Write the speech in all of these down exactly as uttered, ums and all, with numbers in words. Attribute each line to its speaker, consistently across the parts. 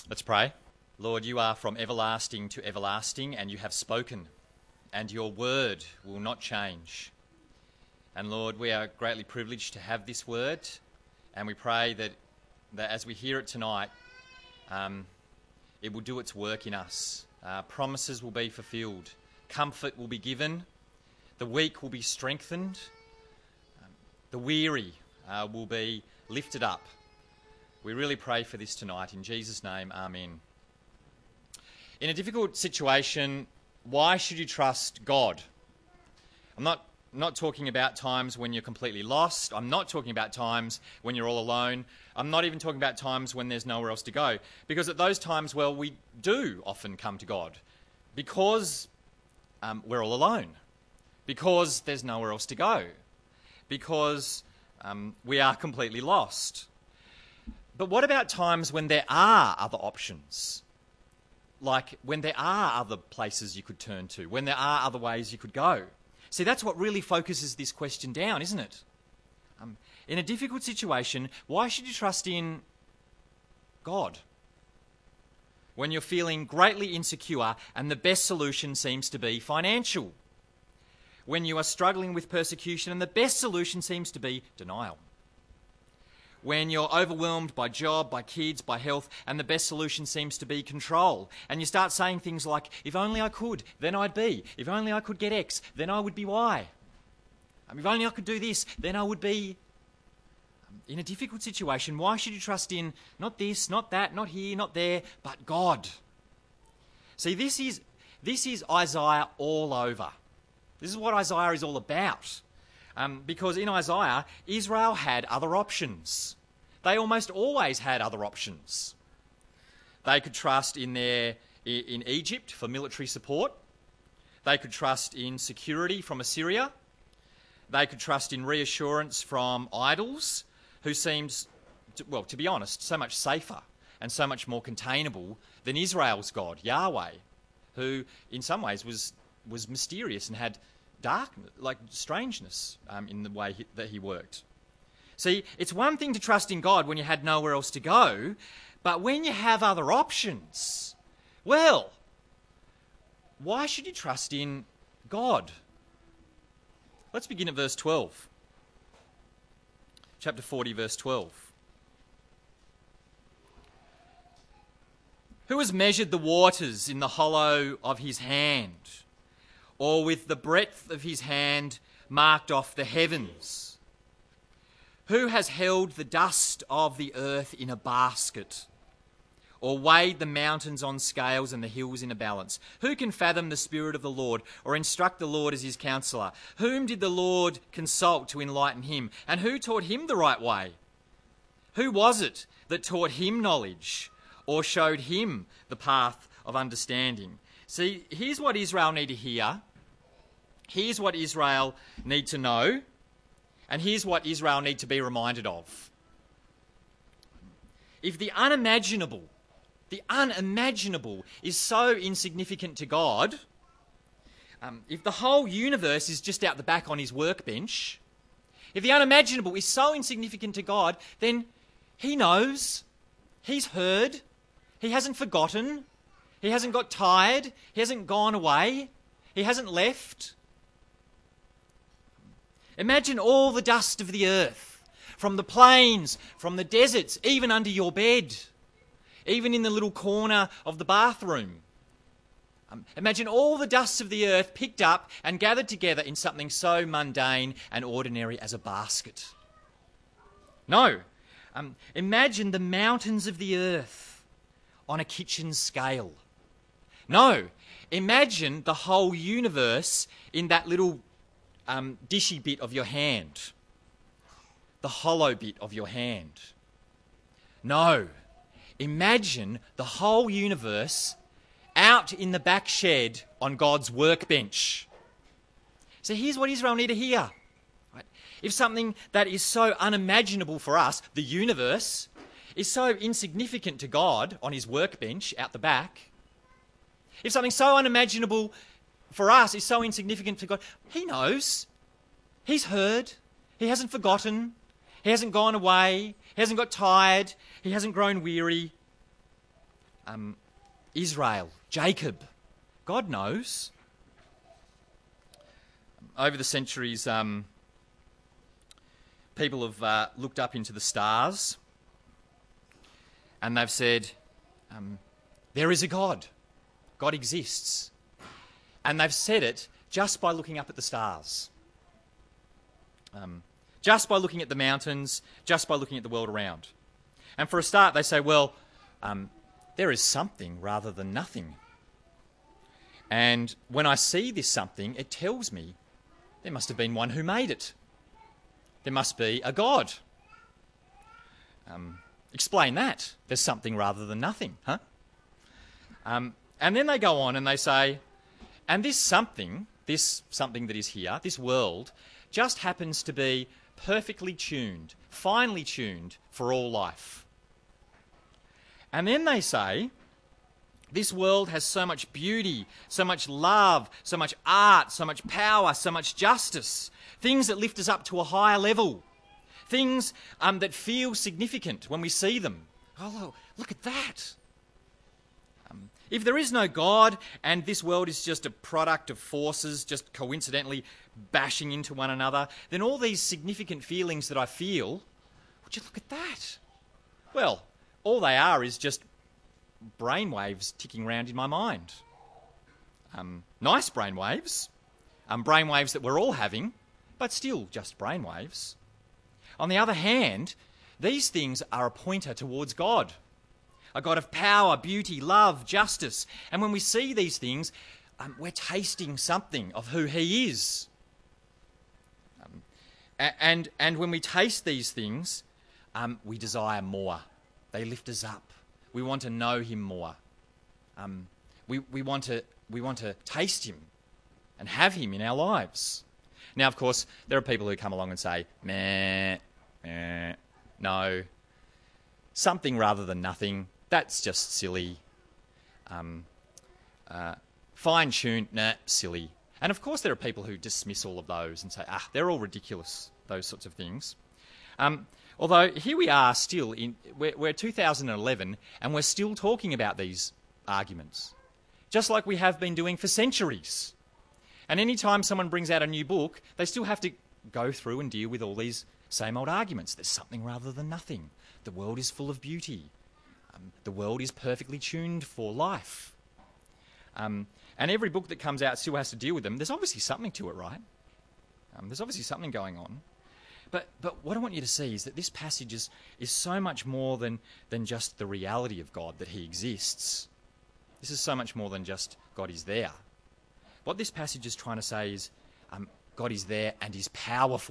Speaker 1: Let's pray. Lord, you are from everlasting to everlasting, and you have spoken, and your word will not change. And Lord, we are greatly privileged to have this word, and we pray that, that as we hear it tonight, um, it will do its work in us. Uh, promises will be fulfilled. Comfort will be given. The weak will be strengthened. Um, the weary uh, will be lifted up. We really pray for this tonight. In Jesus' name, amen. In a difficult situation, why should you trust God? I'm not, not talking about times when you're completely lost. I'm not talking about times when you're all alone. I'm not even talking about times when there's nowhere else to go. Because at those times, well, we do often come to God. Because um, we're all alone. Because there's nowhere else to go. Because um, we are completely lost. But what about times when there are other options? Like when there are other places you could turn to, when there are other ways you could go. See, that's what really focuses this question down, isn't it? Um, in a difficult situation, why should you trust in God? When you're feeling greatly insecure and the best solution seems to be financial. When you are struggling with persecution and the best solution seems to be denial. When you're overwhelmed by job, by kids, by health, and the best solution seems to be control. And you start saying things like, if only I could, then I'd be. If only I could get X, then I would be Y. Um, if only I could do this, then I would be. Um, in a difficult situation, why should you trust in not this, not that, not here, not there, but God? See, this is, this is Isaiah all over. This is what Isaiah is all about. Um, because in Isaiah, Israel had other options. They almost always had other options. They could trust in their in Egypt for military support. They could trust in security from Assyria. They could trust in reassurance from idols, who seems, to, well, to be honest, so much safer and so much more containable than Israel's God, Yahweh, who in some ways was was mysterious and had dark, like strangeness um, in the way he, that he worked. See, it's one thing to trust in God when you had nowhere else to go, but when you have other options, well, why should you trust in God? Let's begin at verse twelve. Chapter forty, verse twelve. Who has measured the waters in the hollow of his hand? Or with the breadth of his hand marked off the heavens? Who has held the dust of the earth in a basket? Or weighed the mountains on scales and the hills in a balance? Who can fathom the spirit of the Lord, or instruct the Lord as his counsellor? Whom did the Lord consult to enlighten him? And who taught him the right way? Who was it that taught him knowledge, or showed him the path of understanding? See, here's what Israel need to hear. Here's what Israel need to know. And here's what Israel need to be reminded of. If the unimaginable, the unimaginable is so insignificant to God, um, if the whole universe is just out the back on his workbench, if the unimaginable is so insignificant to God, then he knows, he's heard, he hasn't forgotten, he hasn't got tired. He hasn't gone away. He hasn't left. Imagine all the dust of the earth, from the plains, from the deserts, even under your bed, even in the little corner of the bathroom. Um, imagine all the dust of the earth picked up and gathered together in something so mundane and ordinary as a basket. No. Um, imagine the mountains of the earth on a kitchen scale. No, imagine the whole universe in that little um, dishy bit of your hand, the hollow bit of your hand. No, imagine the whole universe out in the back shed on God's workbench. So here's what Israel need to hear. Right? If something that is so unimaginable for us, the universe, is so insignificant to God on his workbench out the back, if something so unimaginable for us is so insignificant to God, he knows. He's heard. He hasn't forgotten. He hasn't gone away. He hasn't got tired. He hasn't grown weary. um, Israel, Jacob. God knows. Over the centuries, um, people have uh, looked up into the stars and they've said, um, there is a God. God exists. And they've said it just by looking up at the stars. Um, just by looking at the mountains, just by looking at the world around. And for a start, they say, well, um, there is something rather than nothing. And when I see this something, it tells me there must have been one who made it. There must be a God. Um, explain that. There's something rather than nothing, huh? Um, and then they go on and they say, and this something, this something that is here, this world, just happens to be perfectly tuned, finely tuned for all life. And then they say, this world has so much beauty, so much love, so much art, so much power, so much justice, things that lift us up to a higher level, things um, that feel significant when we see them. Oh, look at that. Um, if there is no God and this world is just a product of forces just coincidentally bashing into one another, then all these significant feelings that I feel, would you look at that? Well, all they are is just brainwaves ticking around in my mind. Um, nice brainwaves, um, brainwaves that we're all having, but still just brainwaves. On the other hand, these things are a pointer towards God, a God of power, beauty, love, justice. And when we see these things, um, we're tasting something of who He is. Um, and, and when we taste these things, um, we desire more. They lift us up. We want to know Him more. Um, we, we, want to, we want to taste Him and have Him in our lives. Now, of course, there are people who come along and say, meh, meh, no, something rather than nothing, that's just silly. Um, uh, fine-tuned, nah, silly. And of course there are people who dismiss all of those and say, ah, they're all ridiculous, those sorts of things. Um, Although here we are still, in we're, we're two thousand eleven and we're still talking about these arguments, just like we have been doing for centuries. And any time someone brings out a new book, they still have to go through and deal with all these same old arguments. There's something rather than nothing. The world is full of beauty. Um, the world is perfectly tuned for life. Um, and every book that comes out still has to deal with them. There's obviously something to it, right? Um, there's obviously something going on. But but what I want you to see is that this passage is, is so much more than, than just the reality of God, that He exists. This is so much more than just God is there. What this passage is trying to say is um, God is there and He's powerful.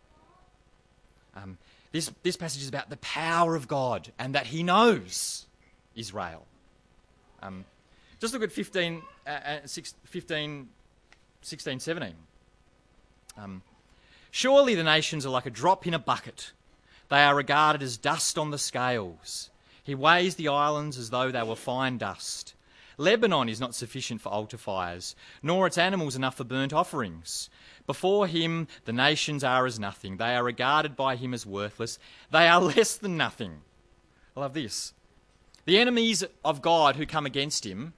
Speaker 1: Um, this, this passage is about the power of God and that He knows Israel. Um, just look at fifteen, uh, six, fifteen, sixteen, seventeen. Um, Surely the nations are like a drop in a bucket. They are regarded as dust on the scales. He weighs the islands as though they were fine dust. Lebanon is not sufficient for altar fires, nor its animals enough for burnt offerings. Before Him the nations are as nothing. They are regarded by Him as worthless. They are less than nothing. I love this. The enemies of God who come against Him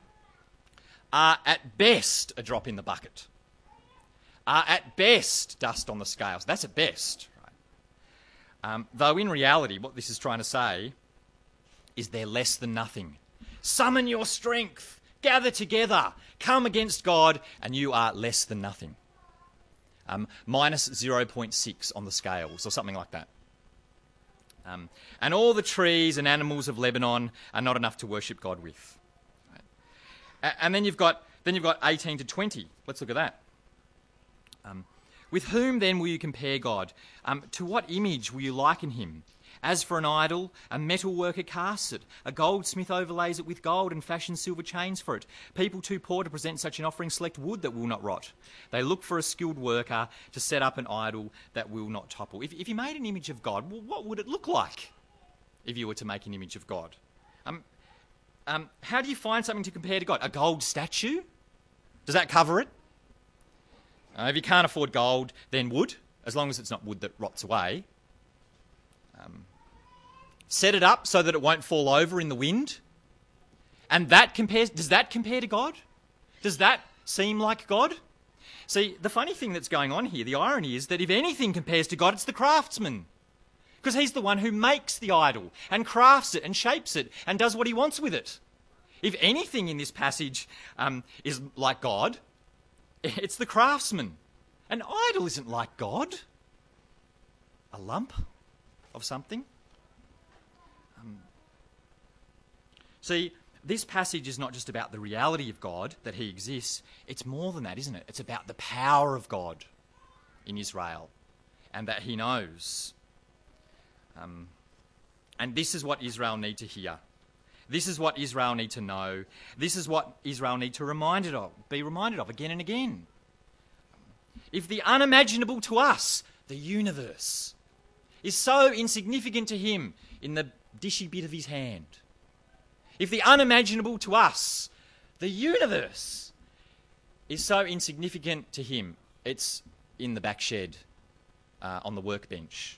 Speaker 1: are at best a drop in the bucket. Are at best dust on the scales. That's at best. Right? Um, though in reality, what this is trying to say is they're less than nothing. Summon your strength. Gather together. Come against God, and you are less than nothing. Um, minus zero point six on the scales, or something like that. Um, and all the trees and animals of Lebanon are not enough to worship God with. Right? And then you've got then you've got eighteen to twenty. Let's look at that. Um, with whom then will you compare God? Um, to what image will you liken Him? As for an idol, a metal worker casts it. A goldsmith overlays it with gold and fashions silver chains for it. People too poor to present such an offering select wood that will not rot. They look for a skilled worker to set up an idol that will not topple. If, if you made an image of God, well, what would it look like if you were to make an image of God? Um, um, how do you find something to compare to God? A gold statue? Does that cover it? Uh, if you can't afford gold, then wood, as long as it's not wood that rots away. Um, set it up so that it won't fall over in the wind. And that compares, does that compare to God? Does that seem like God? See, the funny thing that's going on here, the irony is that if anything compares to God, it's the craftsman. Because he's the one who makes the idol and crafts it and shapes it and does what he wants with it. If anything in this passage um, is like God, it's the craftsman. An idol isn't like God. A lump of something. Um, see, this passage is not just about the reality of God, that he exists. It's more than that, isn't it? It's about the power of God in Israel and that he knows. Um, and this is what Israel need to hear. This is what Israel need to know. This is what Israel need to reminded of, be reminded of again and again. If the unimaginable to us, the universe, is so insignificant to him in the dishy bit of his hand, if the unimaginable to us, the universe, is so insignificant to him, it's in the back shed uh, on the workbench.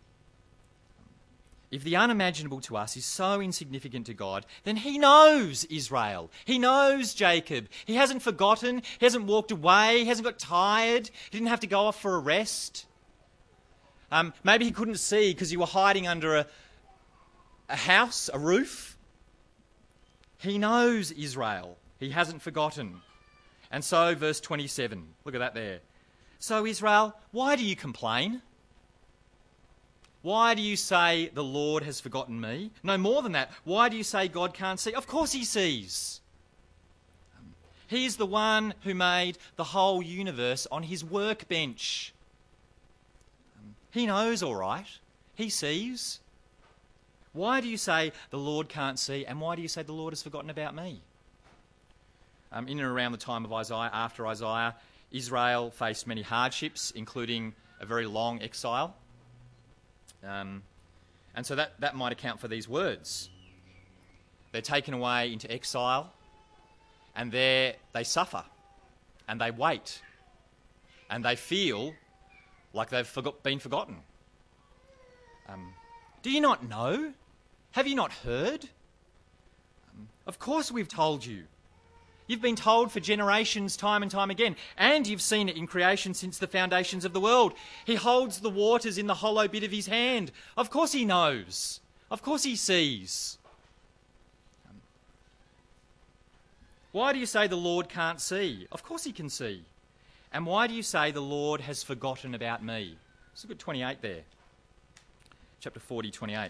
Speaker 1: If the unimaginable to us is so insignificant to God, then he knows Israel. He knows Jacob. He hasn't forgotten. He hasn't walked away. He hasn't got tired. He didn't have to go off for a rest. Um, maybe he couldn't see because you were hiding under a, a house, a roof. He knows Israel. He hasn't forgotten. And so, verse twenty-seven, look at that there. So, Israel, why do you complain? Why do you say the Lord has forgotten me? No, more than that. Why do you say God can't see? Of course he sees. He is the one who made the whole universe on his workbench. He knows all right. He sees. Why do you say the Lord can't see? And why do you say the Lord has forgotten about me? Um, in and around the time of Isaiah, after Isaiah, Israel faced many hardships, including a very long exile. Um, and so that, that might account for these words. They're taken away into exile, and there they suffer, and they wait, and they feel like they've forgot, been forgotten. Um, do you not know? Have you not heard? Um, of course we've told you. You've been told for generations, time and time again, and you've seen it in creation since the foundations of the world. He holds the waters in the hollow bit of his hand. Of course he knows. Of course he sees. Um, why do you say the Lord can't see? Of course he can see. And why do you say the Lord has forgotten about me? Let's look at twenty-eight there. Chapter forty, twenty-eight.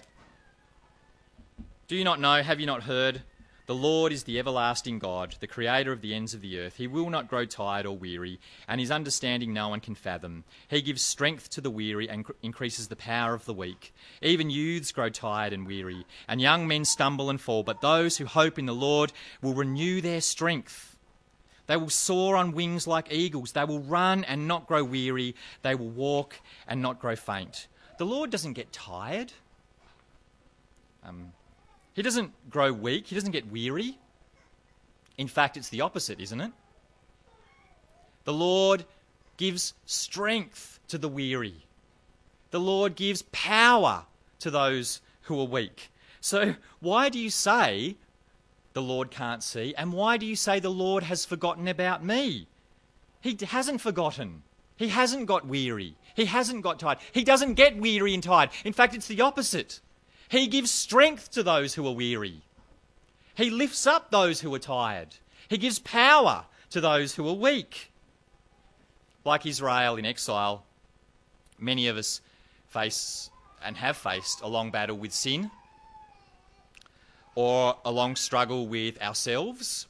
Speaker 1: Do you not know, have you not heard? The Lord is the everlasting God, the creator of the ends of the earth. He will not grow tired or weary, and his understanding no one can fathom. He gives strength to the weary and increases the power of the weak. Even youths grow tired and weary, and young men stumble and fall, but those who hope in the Lord will renew their strength. They will soar on wings like eagles. They will run and not grow weary. They will walk and not grow faint. The Lord doesn't get tired. Um... He doesn't grow weak. He doesn't get weary. In fact, it's the opposite, isn't it? The Lord gives strength to the weary. The Lord gives power to those who are weak. So why do you say the Lord can't see? And why do you say the Lord has forgotten about me? He hasn't forgotten. He hasn't got weary. He hasn't got tired. He doesn't get weary and tired. In fact, it's the opposite. He gives strength to those who are weary. He lifts up those who are tired. He gives power to those who are weak. Like Israel in exile, many of us face and have faced a long battle with sin, or a long struggle with ourselves.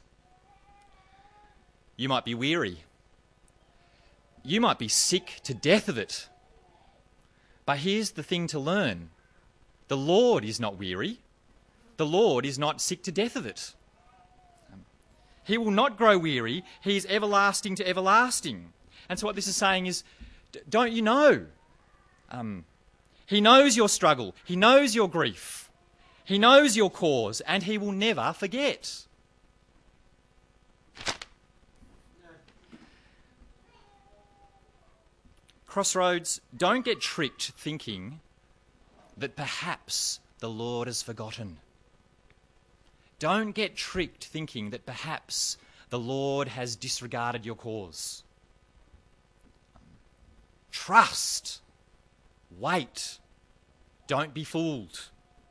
Speaker 1: You might be weary. You might be sick to death of it. But here's the thing to learn. The Lord is not weary. The Lord is not sick to death of it. He will not grow weary. He is everlasting to everlasting. And so what this is saying is, don't you know? Um, he knows your struggle. He knows your grief. He knows your cause, and he will never forget. Crossroads, don't get tricked thinking that perhaps the Lord has forgotten. Don't get tricked thinking that perhaps the Lord has disregarded your cause. Trust. Wait. Don't be fooled.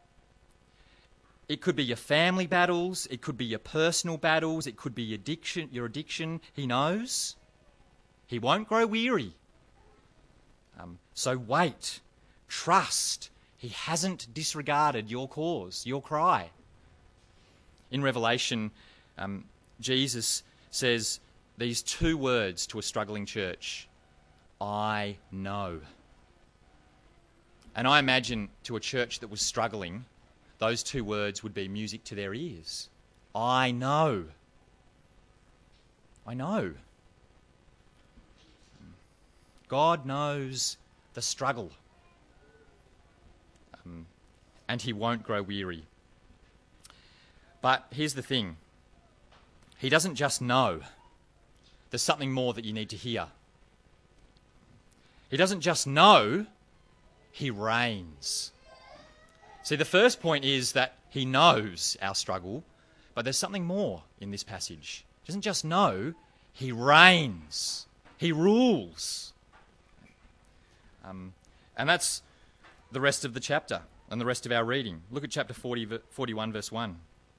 Speaker 1: It could be your family battles. It could be your personal battles. It could be your addiction. Your addiction. He knows. He won't grow weary. Um, so wait. Trust. He hasn't disregarded your cause, your cry. In Revelation, um, Jesus says these two words to a struggling church. I know. And I imagine to a church that was struggling, those two words would be music to their ears. I know. I know. God knows the struggle. Um, and he won't grow weary. But here's the thing. He doesn't just know. There's something more that you need to hear. He doesn't just know, he reigns. See, the first point is that he knows our struggle, but there's something more in this passage. He doesn't just know, he reigns. He rules. Um, and that's the rest of the chapter and the rest of our reading. Look at chapter forty, forty-one, verse one.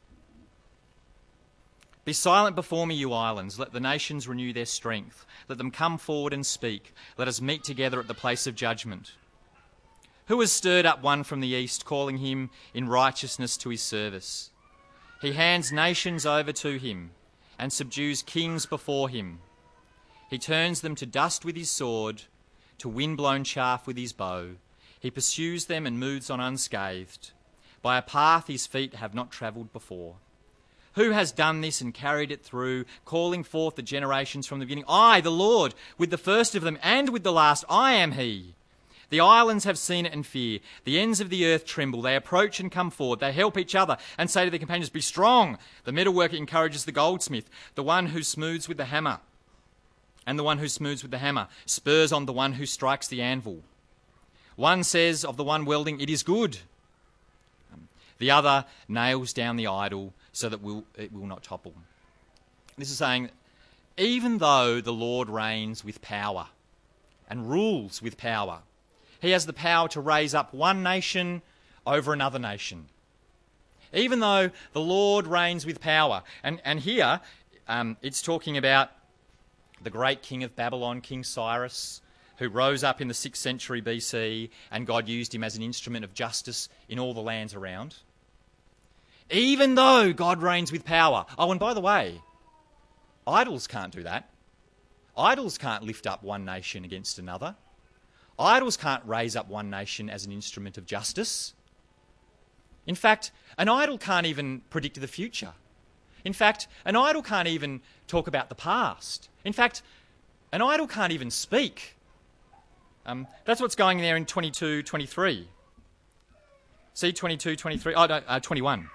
Speaker 1: Be silent before me, you islands. Let the nations renew their strength. Let them come forward and speak. Let us meet together at the place of judgment. Who has stirred up one from the east, calling him in righteousness to his service? He hands nations over to him and subdues kings before him. He turns them to dust with his sword, to wind-blown chaff with his bow. He pursues them and moves on unscathed, by a path his feet have not travelled before. Who has done this and carried it through, calling forth the generations from the beginning? I, the Lord, with the first of them and with the last, I am he. The islands have seen it and fear. The ends of the earth tremble. They approach and come forward. They help each other and say to their companions, be strong. The metalworker encourages the goldsmith, the one who smooths with the hammer. And the one who smooths with the hammer spurs on the one who strikes the anvil. One says of the one welding, it is good. The other nails down the idol so that we'll, it will not topple. This is saying, even though the Lord reigns with power and rules with power, he has the power to raise up one nation over another nation. Even though the Lord reigns with power. And, and here, um, it's talking about the great king of Babylon, King Cyrus, who rose up in the sixth century B C, and God used him as an instrument of justice in all the lands around. Even though God reigns with power. Oh, and by the way, idols can't do that. Idols can't lift up one nation against another. Idols can't raise up one nation as an instrument of justice. In fact, an idol can't even predict the future. In fact, an idol can't even talk about the past. In fact, an idol can't even speak. Um, that's what's going there in twenty-two twenty-three. See twenty-two twenty-three? Oh, no, uh, twenty-one.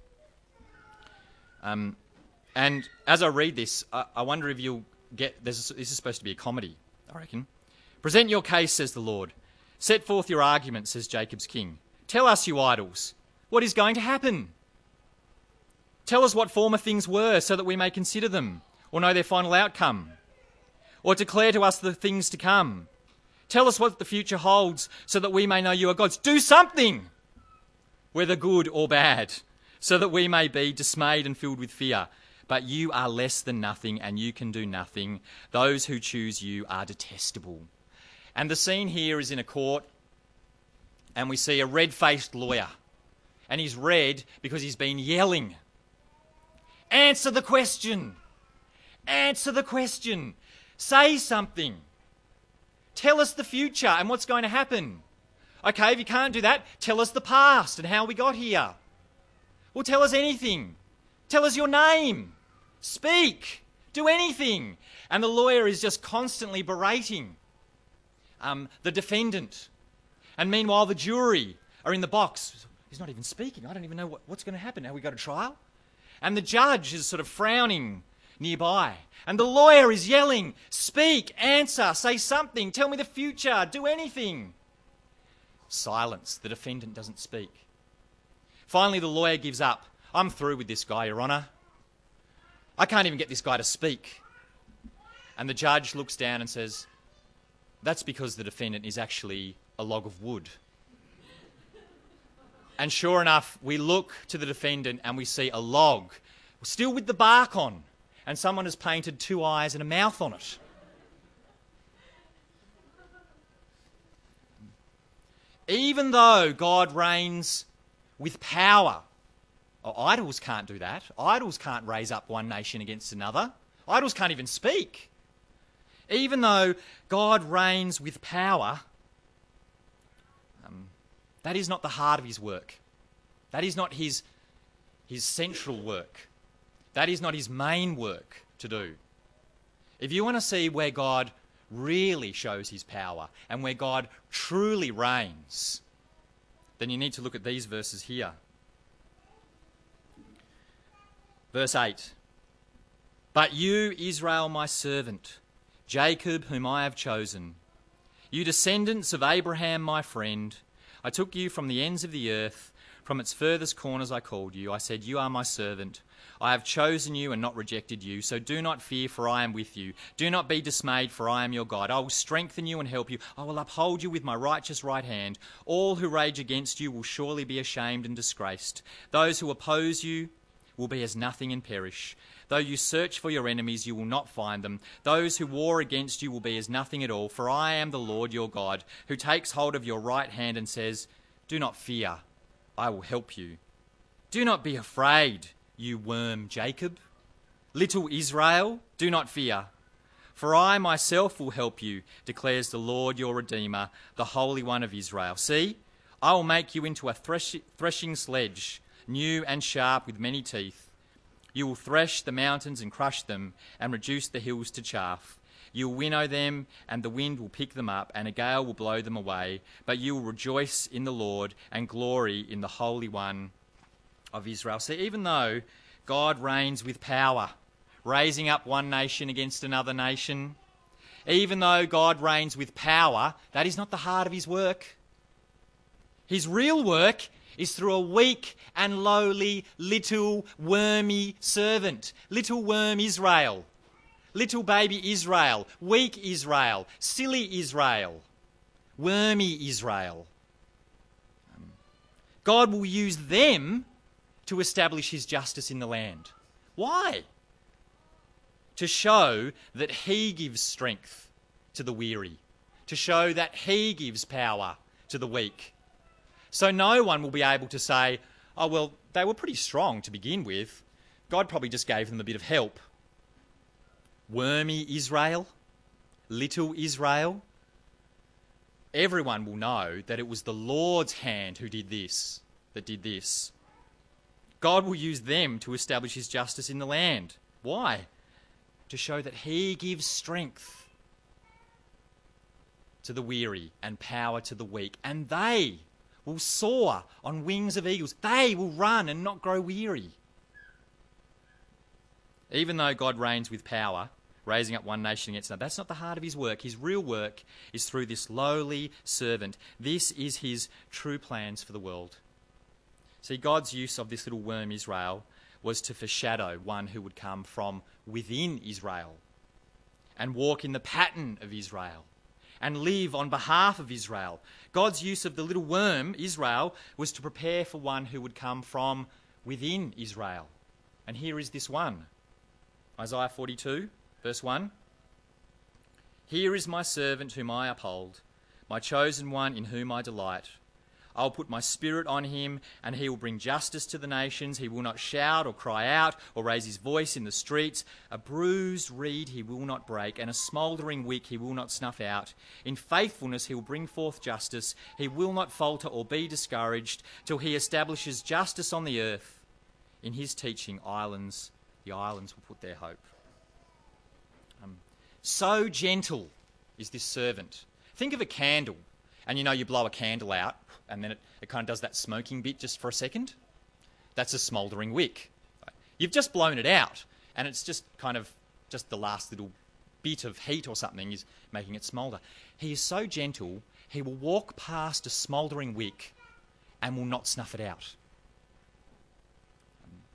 Speaker 1: Um, and as I read this, I, I wonder if you'll get... This is supposed to be a comedy, I reckon. Present your case, says the Lord. Set forth your argument, says Jacob's king. Tell us, you idols, what is going to happen? Tell us what former things were so that we may consider them or know their final outcome. Or declare to us the things to come. Tell us what the future holds so that we may know you are gods. Do something, whether good or bad, so that we may be dismayed and filled with fear. But you are less than nothing and you can do nothing. Those who choose you are detestable. And the scene here is in a court and we see a red-faced lawyer. And he's red because he's been yelling. Answer the question. Answer the question. Say something. Tell us the future and what's going to happen. Okay, if you can't do that, tell us the past and how we got here. Well, tell us anything. Tell us your name. Speak. Do anything. And the lawyer is just constantly berating um, the defendant. And meanwhile, the jury are in the box. He's not even speaking. I don't even know what, what's going to happen. Have we got a trial? And the judge is sort of frowning nearby. And the lawyer is yelling, speak, answer, say something, tell me the future, do anything. Silence. The defendant doesn't speak. Finally, the lawyer gives up. I'm through with this guy, Your Honour. I can't even get this guy to speak. And the judge looks down and says, that's because the defendant is actually a log of wood. And sure enough, we look to the defendant and we see a log, still with the bark on, and someone has painted two eyes and a mouth on it. Even though God reigns with power, oh, idols can't do that. Idols can't raise up one nation against another. Idols can't even speak. Even though God reigns with power, um, that is not the heart of his work. That is not his, his central work. That is not his main work to do. If you want to see where God really shows his power and where God truly reigns, then you need to look at these verses here. Verse eight. But you, Israel, my servant, Jacob, whom I have chosen, you descendants of Abraham, my friend, I took you from the ends of the earth, from its furthest corners I called you. I said, you are my servant. I have chosen you and not rejected you. So do not fear, for I am with you. Do not be dismayed, for I am your God. I will strengthen you and help you. I will uphold you with my righteous right hand. All who rage against you will surely be ashamed and disgraced. Those who oppose you will be as nothing and perish. Though you search for your enemies, you will not find them. Those who war against you will be as nothing at all. For I am the Lord your God, who takes hold of your right hand and says, do not fear, I will help you. Do not be afraid, you worm Jacob. Little Israel, do not fear. For I myself will help you, declares the Lord your Redeemer, the Holy One of Israel. See, I will make you into a thresh- threshing sledge, new and sharp with many teeth. You will thresh the mountains and crush them and reduce the hills to chaff. You will winnow them and the wind will pick them up and a gale will blow them away. But you will rejoice in the Lord and glory in the Holy One of Israel. See, even though God reigns with power, raising up one nation against another nation, even though God reigns with power, that is not the heart of his work. His real work is through a weak and lowly little wormy servant. Little worm Israel. Little baby Israel. Weak Israel. Silly Israel. Wormy Israel. God will use them to establish his justice in the land. Why? To show that he gives strength to the weary. To show that he gives power to the weak. So no one will be able to say, oh, well, they were pretty strong to begin with. God probably just gave them a bit of help. Wormy Israel, little Israel. Everyone will know that it was the Lord's hand who did this, that did this. God will use them to establish his justice in the land. Why? To show that he gives strength to the weary and power to the weak, and they will soar on wings of eagles. They will run and not grow weary. Even though God reigns with power, raising up one nation against another, that's not the heart of his work. His real work is through this lowly servant. This is his true plans for the world. See, God's use of this little worm Israel was to foreshadow one who would come from within Israel and walk in the pattern of Israel and live on behalf of Israel. God's use of the little worm, Israel, was to prepare for one who would come from within Israel. And here is this one. Isaiah forty-two, verse one. Here is my servant whom I uphold, my chosen one in whom I delight. I will put my spirit on him, and he will bring justice to the nations. He will not shout or cry out or raise his voice in the streets. A bruised reed he will not break, and a smouldering wick he will not snuff out. In faithfulness he will bring forth justice. He will not falter or be discouraged till he establishes justice on the earth. In his teaching, islands, the islands will put their hope. Um, so gentle is this servant. Think of a candle, and you know you blow a candle out, and then it, it kind of does that smoking bit just for a second. That's a smouldering wick. You've just blown it out, and it's just kind of just the last little bit of heat or something is making it smoulder. He is so gentle, he will walk past a smouldering wick and will not snuff it out.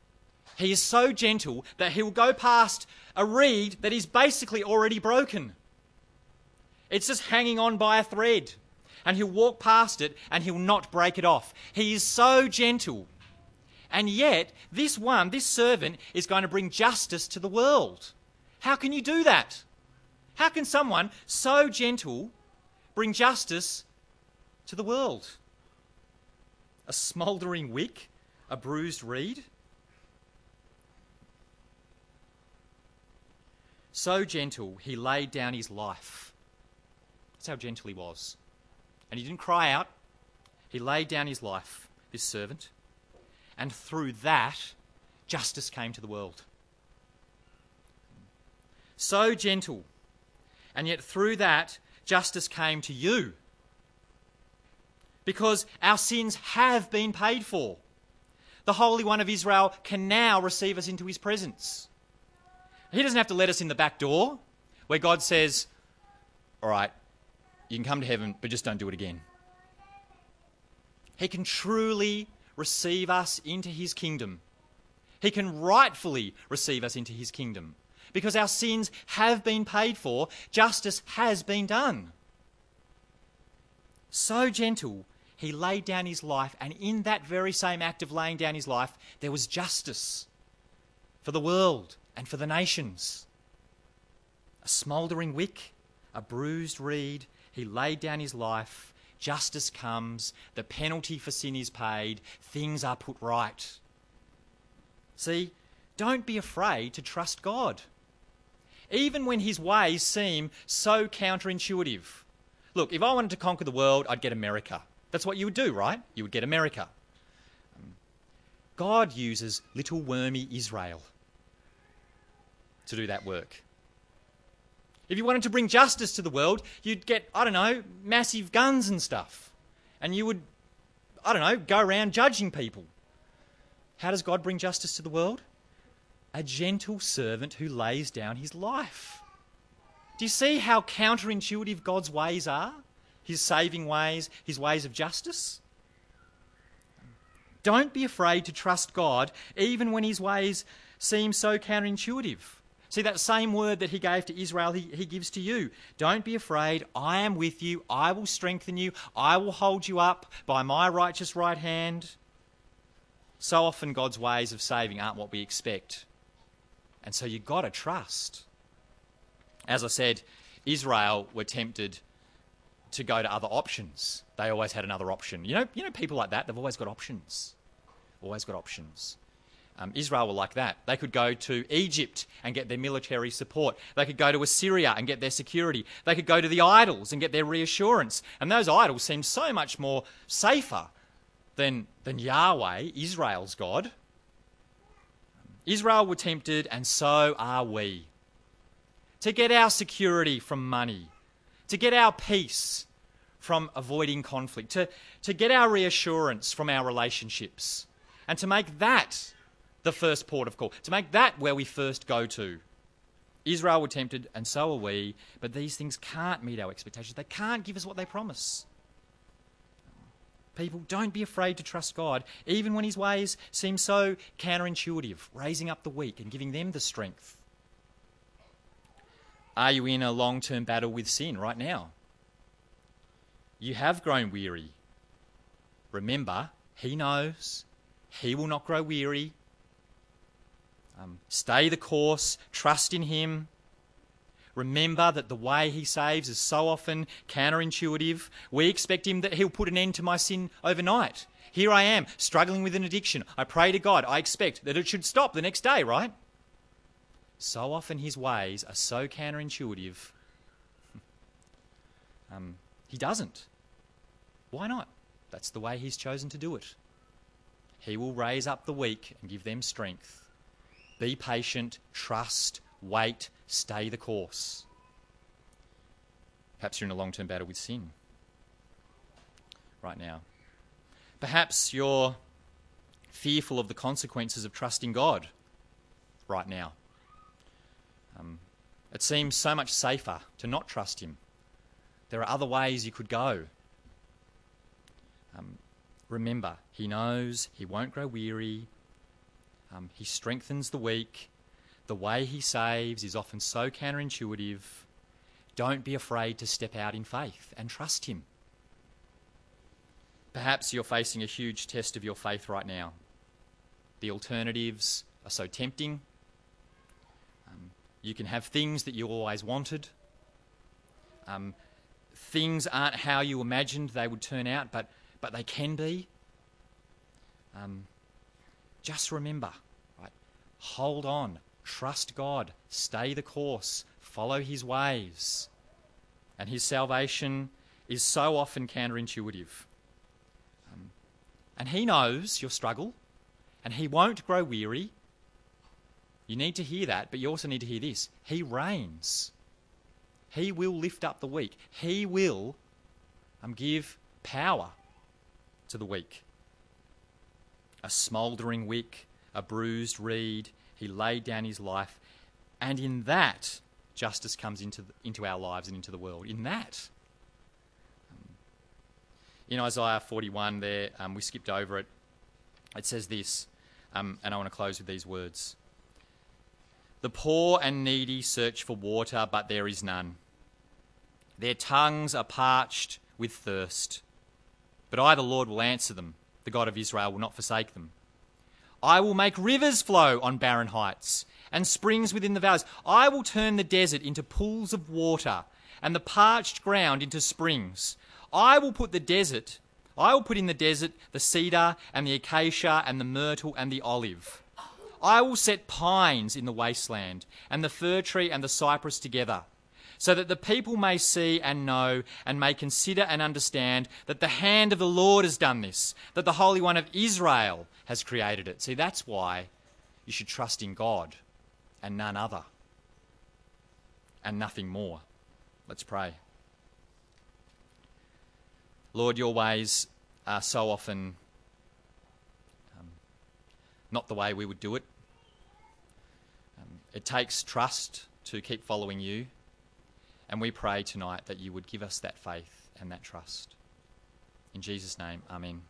Speaker 1: He is so gentle that he will go past a reed that is basically already broken. It's just hanging on by a thread. And he'll walk past it and he'll not break it off. He is so gentle. And yet, this one, this servant, is going to bring justice to the world. How can you do that? How can someone so gentle bring justice to the world? A smouldering wick? A bruised reed? So gentle, he laid down his life. That's how gentle he was. And he didn't cry out. He laid down his life, this servant. And through that, justice came to the world. So gentle. And yet through that, justice came to you. Because our sins have been paid for. The Holy One of Israel can now receive us into his presence. He doesn't have to let us in the back door, where God says, all right, you can come to heaven, but just don't do it again. He can truly receive us into his kingdom. He can rightfully receive us into his kingdom. Because our sins have been paid for, justice has been done. So gentle, he laid down his life, and in that very same act of laying down his life, there was justice for the world and for the nations. A smouldering wick, a bruised reed, he laid down his life, justice comes, the penalty for sin is paid, things are put right. See, don't be afraid to trust God, even when his ways seem so counterintuitive. Look, if I wanted to conquer the world, I'd get America. That's what you would do, right? You would get America. God uses little wormy Israel to do that work. If you wanted to bring justice to the world, you'd get, I don't know, massive guns and stuff. And you would, I don't know, go around judging people. How does God bring justice to the world? A gentle servant who lays down his life. Do you see how counterintuitive God's ways are? His saving ways, his ways of justice? Don't be afraid to trust God, even when his ways seem so counterintuitive. See, that same word that he gave to Israel, he, he gives to you. Don't be afraid. I am with you. I will strengthen you. I will hold you up by my righteous right hand. So often God's ways of saving aren't what we expect. And so you've got to trust. As I said, Israel were tempted to go to other options. They always had another option. You know, you know people like that, they've always got options. Always got options. Um, Israel were like that. They could go to Egypt and get their military support. They could go to Assyria and get their security. They could go to the idols and get their reassurance. And those idols seemed so much more safer than, than Yahweh, Israel's God. Israel were tempted, and so are we, to get our security from money, to get our peace from avoiding conflict, to, to get our reassurance from our relationships, and to make that the first port of call, to make that where we first go to. Israel were tempted, and so are we, but these things can't meet our expectations. They can't give us what they promise. People, don't be afraid to trust God, even when his ways seem so counterintuitive, raising up the weak and giving them the strength. Are you in a long-term battle with sin right now? You have grown weary. Remember, he knows. He will not grow weary. Um, stay the course. Trust in him. Remember that the way he saves is so often counterintuitive. We expect him that he'll put an end to my sin overnight. Here I am, struggling with an addiction. I pray to God. I expect that it should stop the next day, right? So often his ways are so counterintuitive. Um, he doesn't. Why not? That's the way he's chosen to do it. He will raise up the weak and give them strength. Be patient, trust, wait, stay the course. Perhaps you're in a long-term battle with sin right now. Perhaps you're fearful of the consequences of trusting God right now. Um, it seems so much safer to not trust him. There are other ways you could go. Um, remember, he knows, he won't grow weary. Um, he strengthens the weak. The way he saves is often so counterintuitive. Don't be afraid to step out in faith and trust him. Perhaps you're facing a huge test of your faith right now. The alternatives are so tempting. Um, you can have things that you always wanted. Um, things aren't how you imagined they would turn out, but, but they can be. Um, just remember, right? Hold on, trust God, stay the course, follow his ways. And his salvation is so often counterintuitive. Um, and he knows your struggle, and he won't grow weary. You need to hear that, but you also need to hear this. He reigns. He will lift up the weak. He will um, give power to the weak. A smouldering wick, a bruised reed, he laid down his life. And in that, justice comes into, the, into our lives and into the world. In that. Um, in Isaiah forty-one there, um, we skipped over it. It says this, um, and I want to close with these words. The poor and needy search for water, but there is none. Their tongues are parched with thirst. But I, the Lord, will answer them. The God of Israel will not forsake them. I will make rivers flow on barren heights and springs within the valleys. I will turn the desert into pools of water and the parched ground into springs. I will put the desert, I will put in the desert the cedar and the acacia and the myrtle and the olive. I will set pines in the wasteland and the fir tree and the cypress together, so that the people may see and know and may consider and understand that the hand of the Lord has done this, that the Holy One of Israel has created it. See, that's why you should trust in God and none other and nothing more. Let's pray. Lord, your ways are so often um, not the way we would do it. Um, it takes trust to keep following you. And we pray tonight that you would give us that faith and that trust. In Jesus' name, amen.